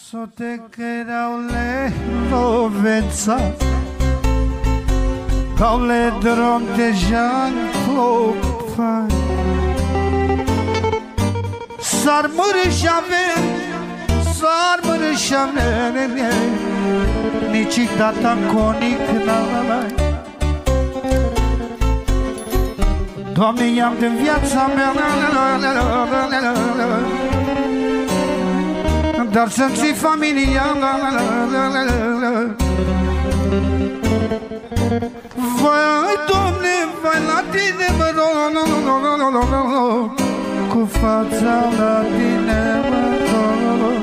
Sote che le lovența Kao le drom te jan klopaj Sar mărâșave Nici data conic n-ai Doamne, i-am din viața mea Dar să-mi ții familia Vai, Doamne, vai la tine, mă rog Cu fața la tine, mă rog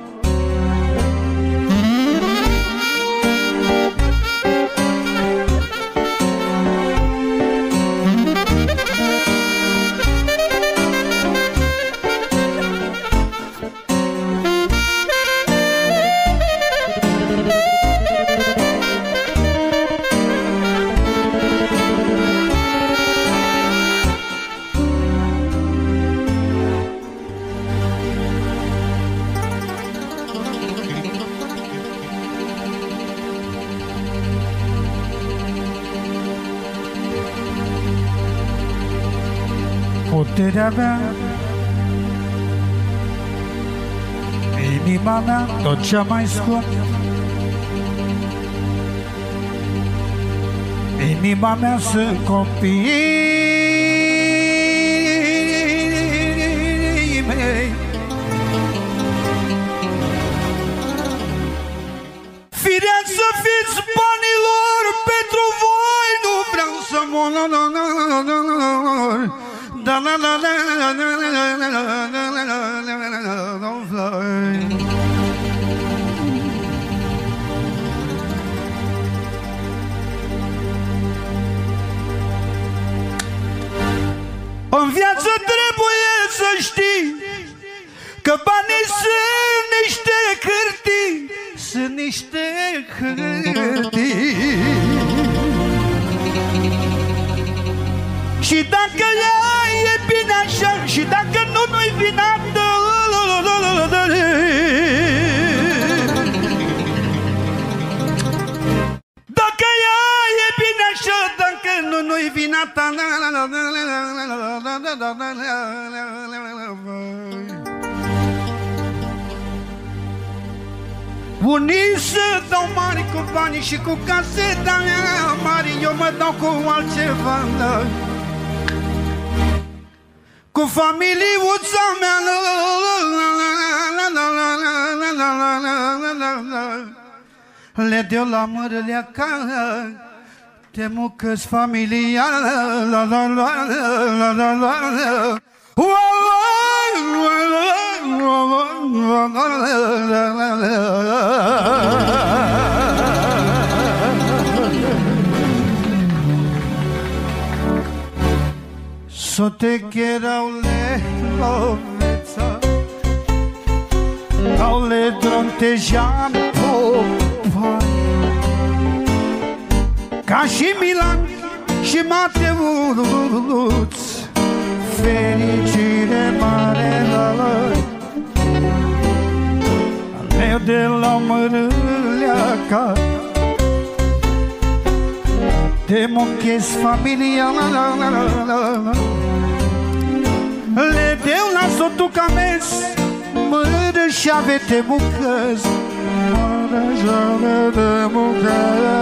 Puterea mea, inima mea, tot cea mai scump. Inima mea sunt copiii mei. Firea să fiți banilor, pentru voi nu vreau să mor. Da la la la la la la la. În viață trebuie să știi că banii sunt niște hârtii, sunt niște hârtii. Și dacă ea e bine așa, și dacă nu-i vina, dacă ea e bine așa, dacă nu-i vina ta. Unii se dau mari cu banii și cu case mari, eu mă dau cu altceva, cu familiuța mea. Le deu la mărălea ca te mucă-s familia. Sote che le lovența Kao le drontejeam popai Ca și Milan și Mateuț Fericire mare la lor Le de la mărâlea ca te muches familia. Le deu la sotul ca mes mără și ave te mucăs, mără și ave te mucăs.